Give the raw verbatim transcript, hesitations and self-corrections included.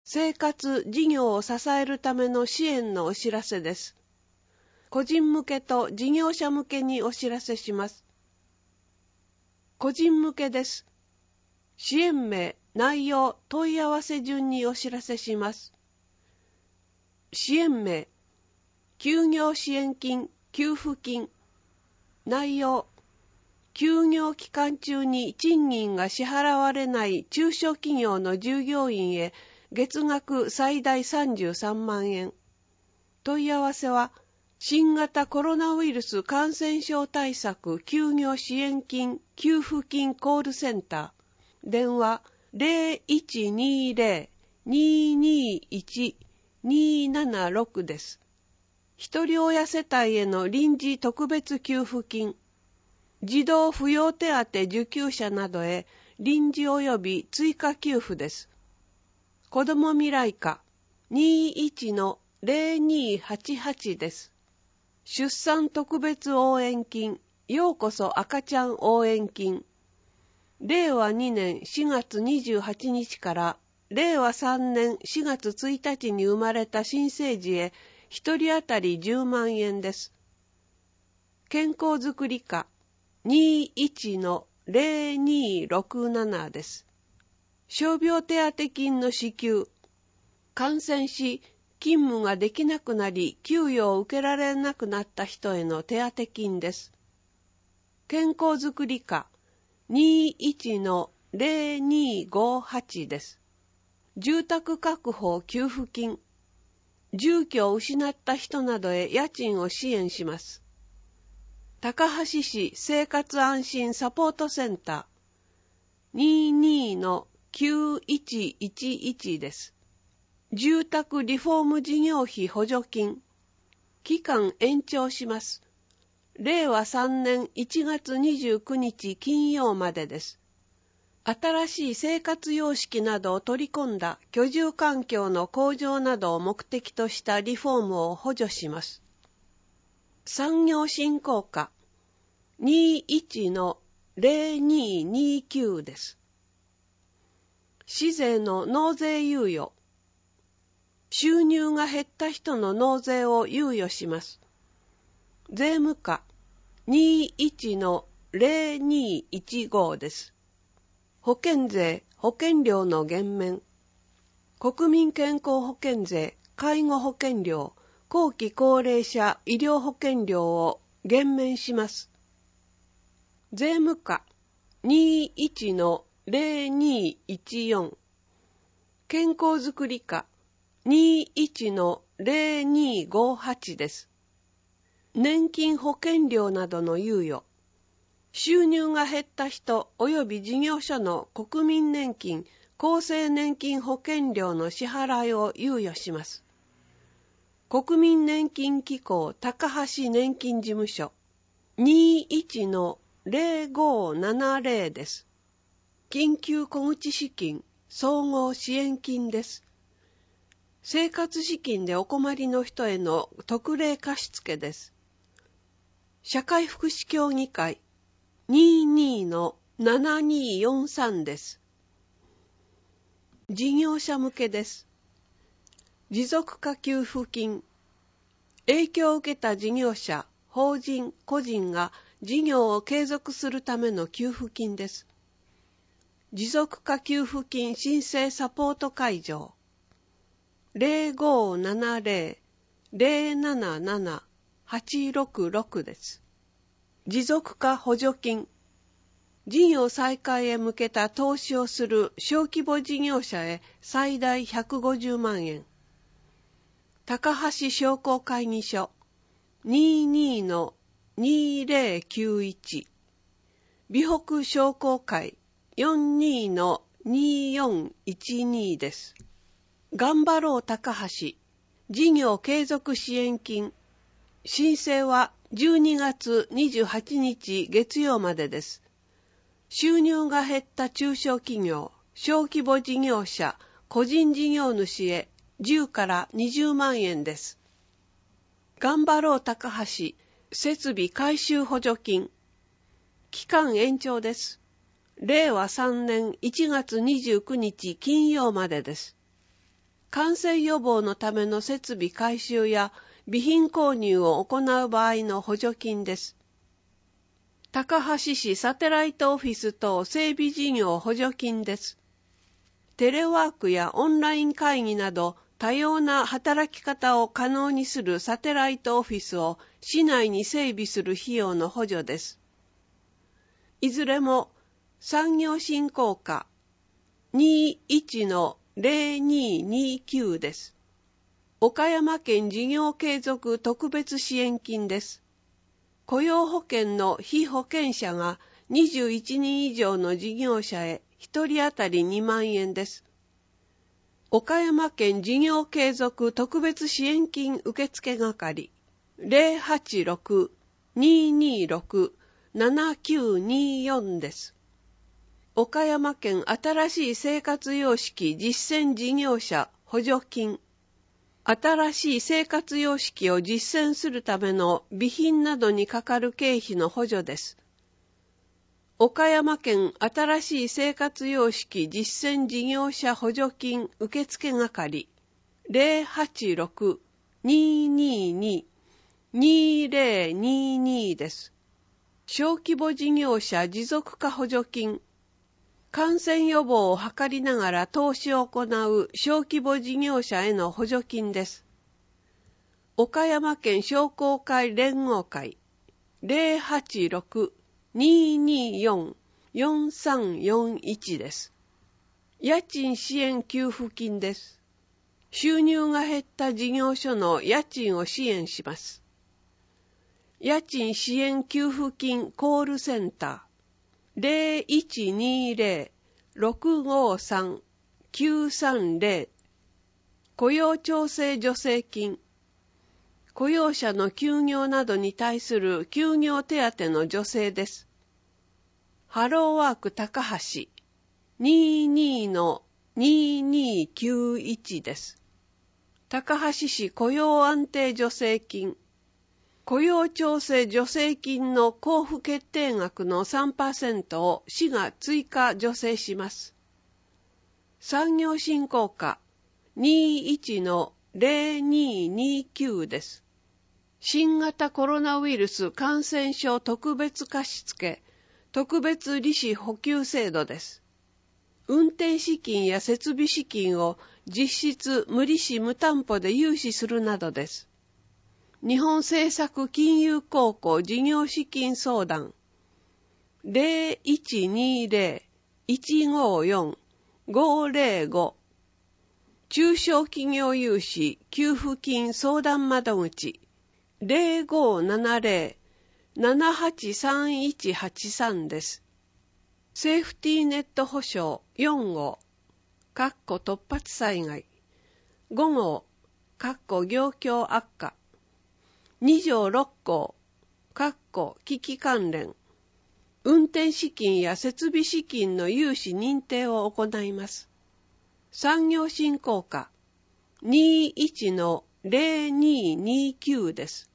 生活事業を支えるための支援のお知らせです。個人向けと事業者向けにお知らせします。個人向けです。支援名、内容、問い合わせ順にお知らせします。支援名、休業支援金、給付金。内容、休業期間中に賃金が支払われない中小企業の従業員へ月額最大さんじゅうさんまんえん。問い合わせは、新型コロナウイルス感染症対策休業支援金給付金コールセンター。電話 ゼロいちにゼロ にーにーいち にーななろく です。一人親世帯への臨時特別給付金、児童扶養手当受給者などへ臨時及び追加給付です。子ども未来課 にーいちのゼロにーはちはち です。出産特別応援金、ようこそ赤ちゃん応援金。れいわにねんしがつにじゅうはちにちかられいわさんねんしがつついたちに生まれた新生児へ一人当たりじゅうまんえんです。健康づくり課 にーいちのゼロにーろくなな です。傷病手当金の支給。感染し、勤務ができなくなり、給与を受けられなくなった人への手当金です。健康づくり課 にーいちのゼロにーごはち です。住宅確保給付金。住居を失った人などへ家賃を支援します。高梁市生活安心サポートセンター にーにーのきゅういちいちいち です。住宅リフォーム事業費補助金。期間延長します。れいわさんねんいちがつにじゅうくにち金曜までです。新しい生活様式などを取り込んだ居住環境の向上などを目的としたリフォームを補助します。産業振興課 にーいちのゼロにーにーきゅう です。市税の納税猶予。収入が減った人の納税を猶予します。税務課 にーいちのゼロにーいちご です。保険税、保険料の減免。国民健康保険税、介護保険料、後期高齢者医療保険料を減免します。税務課 にーいちのゼロにーいちよん。健康づくり課 にーいちのゼロにーごはち です。年金保険料などの猶予。収入が減った人及び事業所の国民年金、厚生年金保険料の支払いを猶予します。国民年金機構高橋年金事務所 にーいちのゼロごななゼロ です。緊急小口資金、総合支援金です。生活資金でお困りの人への特例貸付です。社会福祉協議会 にーにーのななにーよんさん です。事業者向けです。持続化給付金。影響を受けた事業者、法人、個人が事業を継続するための給付金です。持続化給付金申請サポート会場ゼロごななゼロ ゼロなななな はちろくろく です。持続化補助金。事業再開へ向けた投資をする小規模事業者へ最大ひゃくごじゅうまんえん。高橋商工会議所 にーにーのにーぜろきゅういち。美北商工会 よんにーのにーよんいちに です。頑張ろう高橋事業継続支援金。申請はじゅうにがつにじゅうはちにち月曜までです。収入が減った中小企業、小規模事業者、個人事業主へじゅうからにじゅうまんえんです。頑張ろう高橋設備改修補助金。期間延長です。れいわさんねんいちがつにじゅうくにち金曜までです。 感染予防のための設備改修や備品購入を行う場合の補助金です。高梁市サテライトオフィス等整備事業補助金です。テレワークやオンライン会議など多様な働き方を可能にするサテライトオフィスを市内に整備する費用の補助です。いずれも産業振興課 にじゅういちのゼロににきゅう です。岡山県事業継続特別支援金です。雇用保険の被保険者がにじゅういちにん以上の事業者へひとり当たりにまんえんです。岡山県事業継続特別支援金受付係 ゼロはちろく にーにーろく ななきゅうにーよん です。岡山県新しい生活様式実践事業者補助金。新しい生活様式を実践するための備品などにかかる経費の補助です。岡山県新しい生活様式実践事業者補助金受付係 ゼロはちろく にーにーにー にーゼロにーにー です。小規模事業者持続化補助金。感染予防を図りながら投資を行う小規模事業者への補助金です。岡山県商工会連合会 ゼロはちろく にーにーよん よんさんよんいち です。家賃支援給付金です。収入が減った事業所の家賃を支援します。家賃支援給付金コールセンターゼロいちにーゼロ ろくごさん きゅうさんゼロ 雇用調整助成金。雇用者の休業などに対する休業手当の助成です。ハローワーク高橋 にーにーのにーにーきゅういち です。高橋市雇用安定助成金。雇用調整助成金の交付決定額の さんパーセント を市が追加助成します。産業振興課 にじゅういちのゼロにーにーきゅう です。新型コロナウイルス感染症特別貸付特別利子補給制度です。運転資金や設備資金を実質無利子無担保で融資するなどです。日本政策金融公庫事業資金相談 ゼロいちにーゼロ いちごよん ごゼロご 中小企業融資給付金相談窓口 ゼロごななゼロ ななはちさんいちはちさん です。セーフティーネット保証よん号かっこ突発災害ご号かっこ業況悪化に条ろっ項、かっこ危機関連、運転資金や設備資金の融資認定を行います。産業振興課 にじゅういちのゼロにーにーきゅう です。